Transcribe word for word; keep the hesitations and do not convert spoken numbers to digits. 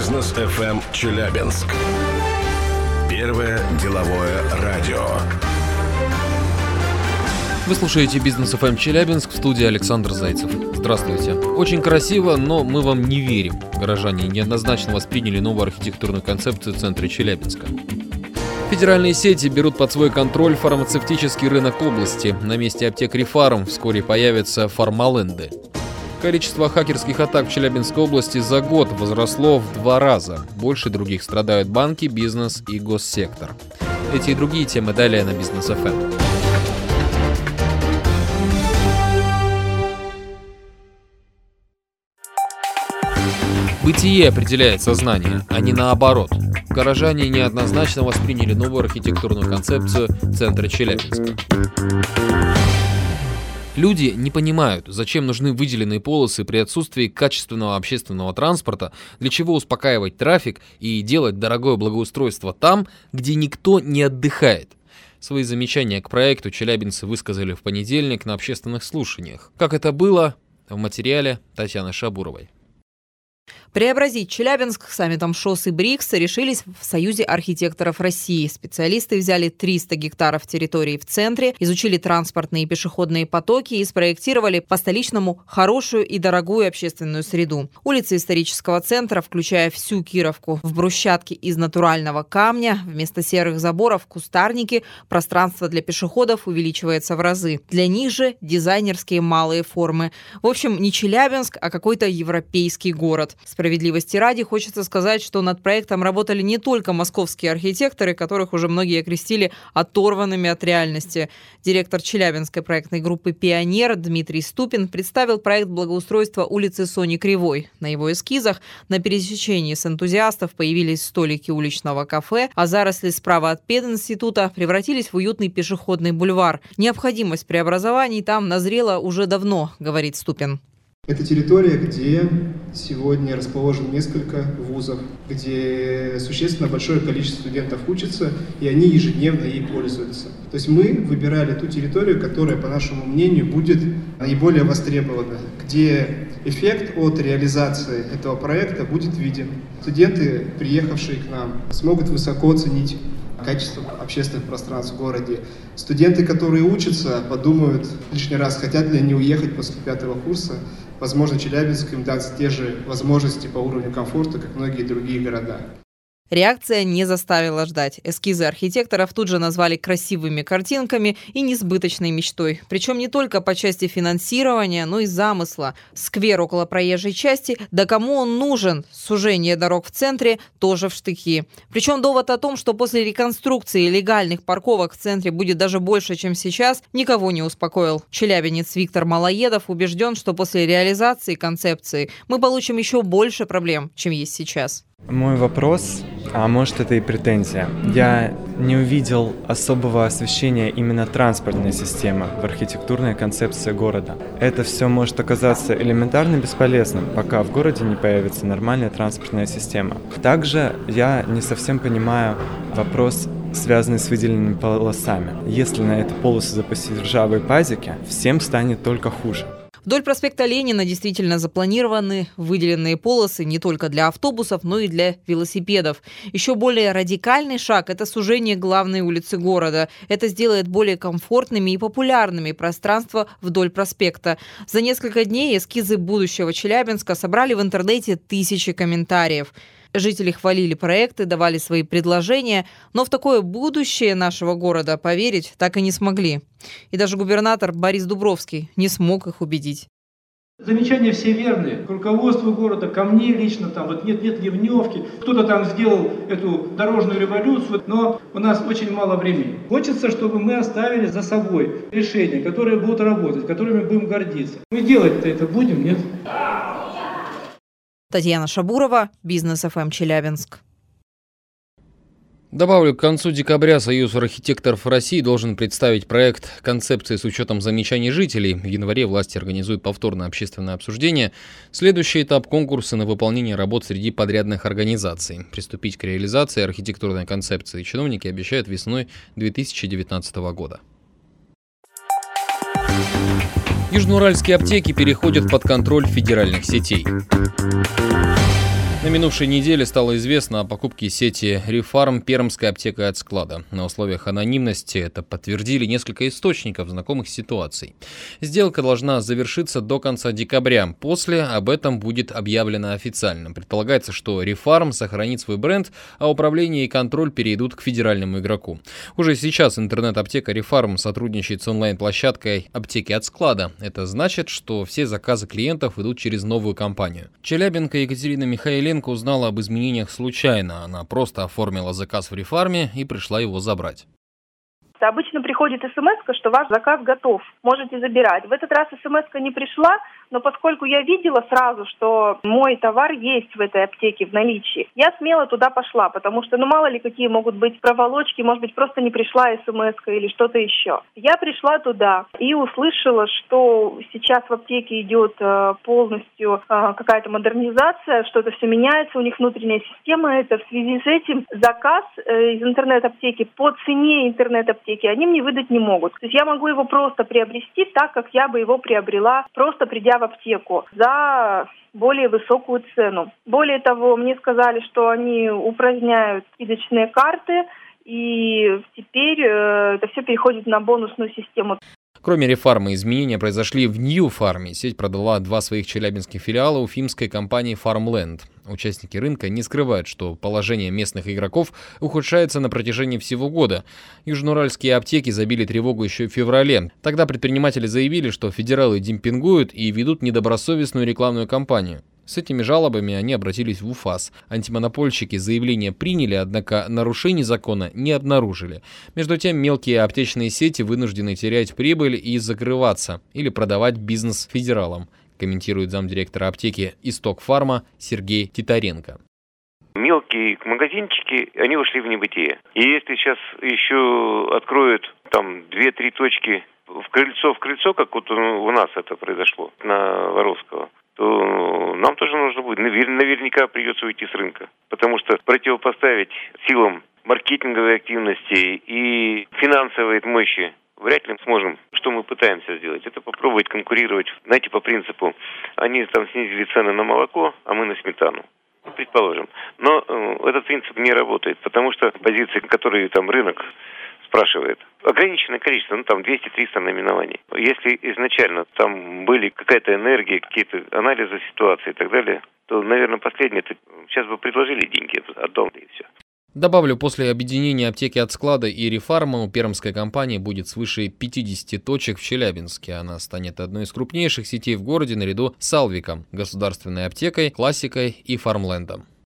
Бизнес эф эм Челябинск. Первое деловое радио. Вы слушаете Бизнес эф эм Челябинск, в студии Александр Зайцев. Здравствуйте. Очень красиво, но мы вам не верим. Горожане неоднозначно восприняли новую архитектурную концепцию в центре Челябинска. Федеральные сети берут под свой контроль фармацевтический рынок области. На месте аптек Рефарм вскоре появятся фармаленды. Количество хакерских атак в Челябинской области за год возросло в два раза. Больше других страдают банки, бизнес и госсектор. Эти и другие темы далее на Бизнес эф эм. Бытие определяет сознание, а не наоборот. Горожане неоднозначно восприняли новую архитектурную концепцию центра Челябинска. Люди не понимают, зачем нужны выделенные полосы при отсутствии качественного общественного транспорта, для чего успокаивать трафик и делать дорогое благоустройство там, где никто не отдыхает. Свои замечания к проекту челябинцы высказали в понедельник на общественных слушаниях. Как это было, в материале Татьяны Шабуровой. Преобразить Челябинск саммитом ШОС и БРИКС решились в Союзе архитекторов России. Специалисты взяли триста гектаров территории в центре, изучили транспортные и пешеходные потоки и спроектировали по-столичному хорошую и дорогую общественную среду. Улицы исторического центра, включая всю Кировку, в брусчатке из натурального камня, вместо серых заборов кустарники, пространство для пешеходов увеличивается в разы. Для них же дизайнерские малые формы. В общем, не Челябинск, а какой-то европейский город. Справедливости ради хочется сказать, что над проектом работали не только московские архитекторы, которых уже многие окрестили оторванными от реальности. Директор челябинской проектной группы «Пионер» Дмитрий Ступин представил проект благоустройства улицы Сони Кривой. На его эскизах на пересечении с энтузиастов появились столики уличного кафе, а заросли справа от пединститута превратились в уютный пешеходный бульвар. Необходимость преобразований там назрела уже давно, говорит Ступин. Это территория, где сегодня расположено несколько вузов, где существенно большое количество студентов учатся, и они ежедневно ей пользуются. То есть мы выбирали ту территорию, которая, по нашему мнению, будет наиболее востребована, где эффект от реализации этого проекта будет виден. Студенты, приехавшие к нам, смогут высоко оценить качество общественных пространств в городе. Студенты, которые учатся, подумают лишний раз, хотят ли они уехать после пятого курса. Возможно, Челябинск им даст те же возможности по уровню комфорта, как многие другие города. Реакция не заставила ждать. Эскизы архитекторов тут же назвали красивыми картинками и несбыточной мечтой. Причем не только по части финансирования, но и замысла. Сквер около проезжей части, да кому он нужен? Сужение дорог в центре тоже в штыки. Причем довод о том, что после реконструкции легальных парковок в центре будет даже больше, чем сейчас, никого не успокоил. Челябинец Виктор Малоедов убежден, что после реализации концепции мы получим еще больше проблем, чем есть сейчас. Мой вопрос, а может это и претензия. Я не увидел особого освещения именно транспортной системы в архитектурной концепции города. Это все может оказаться элементарно бесполезным, пока в городе не появится нормальная транспортная система. Также я не совсем понимаю вопрос, связанный с выделенными полосами. Если на эту полосу запустить ржавые пазики, всем станет только хуже. Вдоль проспекта Ленина действительно запланированы выделенные полосы не только для автобусов, но и для велосипедов. Еще более радикальный шаг – это сужение главной улицы города. Это сделает более комфортными и популярными пространства вдоль проспекта. За несколько дней эскизы будущего Челябинска собрали в интернете тысячи комментариев. Жители хвалили проекты, давали свои предложения, но в такое будущее нашего города поверить так и не смогли. И даже губернатор Борис Дубровский не смог их убедить. Замечания все верные. К руководству города, ко мне лично, там вот нет-нет ливневки. Кто-то там сделал эту дорожную революцию, но у нас очень мало времени. Хочется, чтобы мы оставили за собой решения, которые будут работать, которыми будем гордиться. Мы делать-то это будем, нет? Татьяна Шабурова, Бизнес эф эм Челябинск. Добавлю, к концу декабря Союз архитекторов России должен представить проект концепции с учетом замечаний жителей. В январе власти организуют повторное общественное обсуждение. Следующий этап – конкурсы на выполнение работ среди подрядных организаций. Приступить к реализации архитектурной концепции чиновники обещают весной две тысячи девятнадцатого года. Южноуральские аптеки переходят под контроль федеральных сетей. На минувшей неделе стало известно о покупке сети «Рефарм» Пермской аптекой от склада. На условиях анонимности это подтвердили несколько источников, знакомых с ситуацией. Сделка должна завершиться до конца декабря. После об этом будет объявлено официально. Предполагается, что «Рефарм» сохранит свой бренд, а управление и контроль перейдут к федеральному игроку. Уже сейчас интернет-аптека «Рефарм» сотрудничает с онлайн-площадкой «Аптеки от склада». Это значит, что все заказы клиентов идут через новую компанию. Челябинка Екатерина Михайленко узнала об изменениях случайно. Она просто оформила заказ в «Рефарме» и пришла его забрать. Обычно приходит смс, что ваш заказ готов, можете забирать. В этот раз смс не пришла, но поскольку я видела сразу, что мой товар есть в этой аптеке в наличии, я смело туда пошла, потому что, ну мало ли какие могут быть проволочки, может быть просто не пришла смс или что-то еще. Я пришла туда и услышала, что сейчас в аптеке идет полностью какая-то модернизация, что-то все меняется, у них внутренняя система. Это в связи с этим заказ из интернет-аптеки по цене интернет-аптеки они мне выдать не могут. То есть я могу его просто приобрести так, как я бы его приобрела, просто придя в аптеку за более высокую цену. Более того, мне сказали, что они упраздняют скидочные карты, и теперь э, это все переходит на бонусную систему. Кроме «Рефарма», изменения произошли в Нью-Фарме. Сеть продала два своих челябинских филиала уфимской компании «Фармленд». Участники рынка не скрывают, что положение местных игроков ухудшается на протяжении всего года. Южноуральские аптеки забили тревогу еще в феврале. Тогда предприниматели заявили, что федералы демпингуют и ведут недобросовестную рекламную кампанию. С этими жалобами они обратились в УФАС. Антимонопольщики заявление приняли, однако нарушений закона не обнаружили. Между тем, мелкие аптечные сети вынуждены терять прибыль и закрываться или продавать бизнес федералам, комментирует замдиректора аптеки «Исток Фарма» Сергей Титаренко. Мелкие магазинчики, они ушли в небытие. И если сейчас еще откроют там две-три точки в крыльцо в крыльцо, как вот у нас это произошло на Воровского, то нам тоже нужно будет, наверняка придется уйти с рынка. Потому что противопоставить силам маркетинговой активности и финансовой мощи вряд ли сможем. Что мы пытаемся сделать? Это попробовать конкурировать, знаете, по принципу, они там снизили цены на молоко, а мы на сметану. Предположим. Но э, этот принцип не работает, потому что позиции, которые там рынок спрашивает, ограниченное количество, ну там двести-триста наименований. Если изначально там были какая-то энергия, какие-то анализы ситуации и так далее, то, наверное, последнее, сейчас бы предложили деньги, отдал и все. Добавлю, после объединения аптеки от склада и «Рефарма» у пермской компании будет свыше пятидесяти точек в Челябинске. Она станет одной из крупнейших сетей в городе наряду с «Алвиком», государственной аптекой, «Классикой» и «Фармлендом».